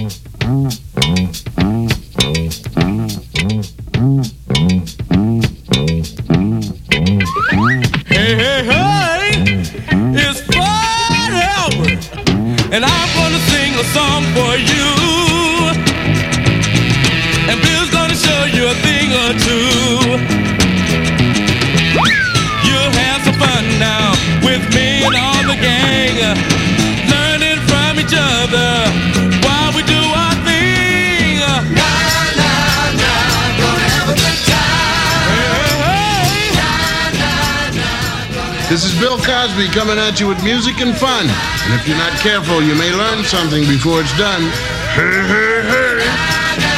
And I'm gonna sing a song for you. And Bill's gonna show you a thing or two. You'll have some fun now with me and all the gang, learning from each other while we do our thing. Na, na, na, gonna have a good time. Hey, hey. This is Bill Cosby coming at you with music and fun. And if you're not careful, you may learn something before it's done. Hey, hey, hey.